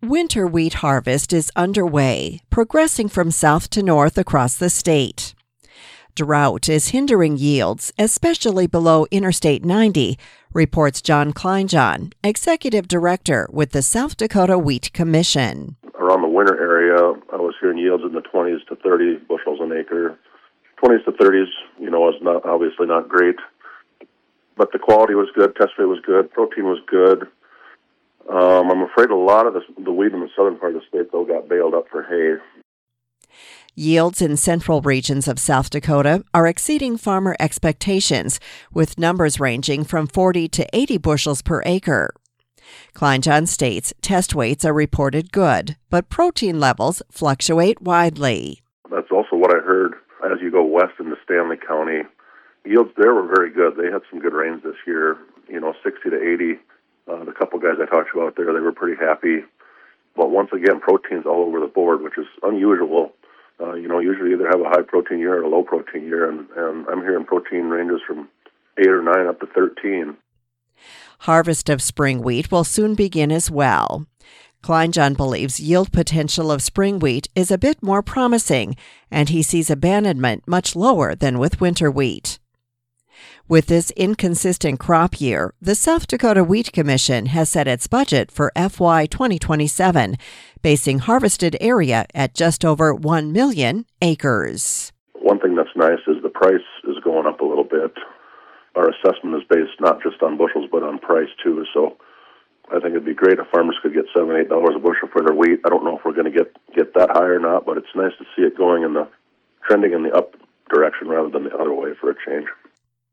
Winter wheat harvest is underway, progressing from south to north across the state. Drought is hindering yields, especially below Interstate 90, reports John Kleinjohn, Executive Director with the South Dakota Wheat Commission. Around the winter area, I was hearing yields in the 20s to 30 bushels an acre. 20s to 30s, was obviously not great, but the quality was good, test rate was good, protein was good. I'm afraid a lot of the wheat in the southern part of the state, though, got baled up for hay. Yields in central regions of South Dakota are exceeding farmer expectations, with numbers ranging from 40 to 80 bushels per acre. Kleinjohn states test weights are reported good, but protein levels fluctuate widely. That's also what I heard as you go west into Stanley County. Yields there were very good. They had some good rains this year, 60 to 80. The couple guys I talked to out there, they were pretty happy. But once again, protein's all over the board, which is unusual. Usually either have a high protein year or a low protein year, and I'm hearing protein ranges from 8 or 9 up to 13. Harvest of spring wheat will soon begin as well. Kleinjohn believes yield potential of spring wheat is a bit more promising, and he sees abandonment much lower than with winter wheat. With this inconsistent crop year, the South Dakota Wheat Commission has set its budget for FY 2027, basing harvested area at just over 1 million acres. One thing that's nice is the price is going up a little bit. Our assessment is based not just on bushels, but on price, too. So I think it'd be great if farmers could get $7, $8 a bushel for their wheat. I don't know if we're going to get that high or not, but it's nice to see it trending in the up direction rather than the other way for a change.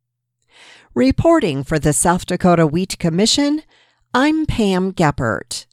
Reporting for the South Dakota Wheat Commission, I'm Pam Geppert.